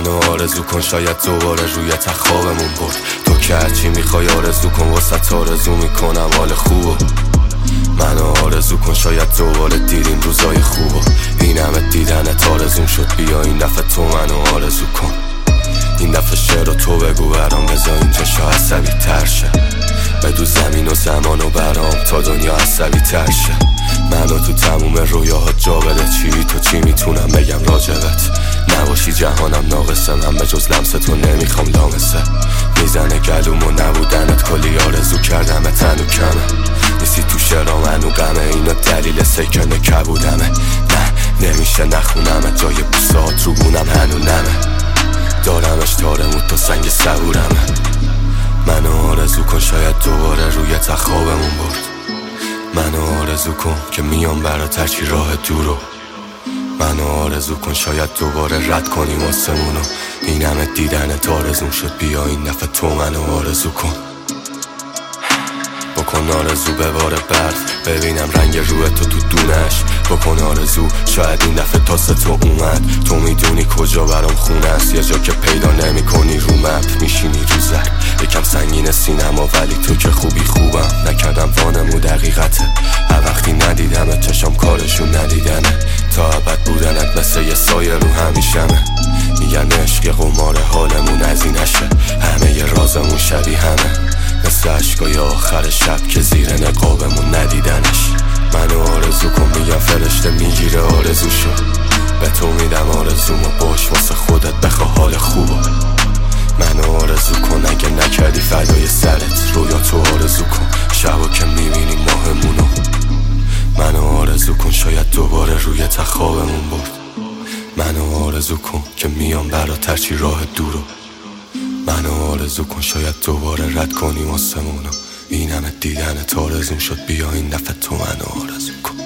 منو آرزو کن شاید دوباره روی تخت خوابمون برد. تو که هرچی میخوای آرزو کن واسه آرزو میکنم حال خوبو. منو آرزو کن شاید دوباره دیدیم روزای خوبو. این همه دیدنت آرزوم شد بیا این دفعه تو منو آرزو کن. این دفعه شعر رو تو بگو برام بذار اینجا شا عصبی تر شه. بدو زمین و زمان و برام تا دنیا عصبی تر شه. منو تو تموم رویاهات جا بده چی تو چی میتونم بگم راجبت. نباشی جهانم ناقصه من به جز لمس تو نمیخوام لامسه. میزنه گلوم و نبودنت کلی آرزو کردم تنو کمه. نیستی تو شعرام منو غمه اینا دلیل سکن کبودمه. نه نمیشه نخونم جای بوسات رو بونم هنو نمه. دارمش تارمود تا سنگ صبورمه. منو آرزو کن شاید دوباره روی تخت خوابمون برد. منو آرزو کن که میام برات هرچی راه دورو. منو آرزو کن شاید دوباره رد کنیم آسمونو. این همه دیدنت آرزوم شد بیا این دفعه تو منو آرزو کن. بکن آرزو به بار برد ببینم رنگ روی تو دونش. بکن آرزو شاید این دفعه تاسه تو اومد. تو میدونی کجا برام خونه است یه جا که پیدا نمی کنی رو مپ. میشینی رو زر یکم سنگین سینما ولی تو که خوبم. نکردم وانمو دقیقته هر وقتی ندیدم چشم کارشون ندیدنه. تا ابد بودنت مثل یه سایه رو همیشمه. میگن عشق قمار حالمون از این نشه. همه ی رازمون شبیه همه مثل عشقای آخر شب که زیر نقابمون ندیدنش. منو آرزو کن میگم فرشته میگیره آرزوشو. به تو میدم آرزومو باش واسه خودت بخوا حال خوبو. منو آرزو کن اگه نکردی فدای سرت رویا تو آرزو کن شبا که میبینی ماهمونو. منو آرزو کن شاید دوباره روی تخت خوابمون برد. منو آرزو کن که میام برات هرچی راه دورو. منو آرزو کن شاید دوباره رد کنیم آسمونو. این همه دیدنت آرزوم شد بیا این دفعه تو منو آرزو کن.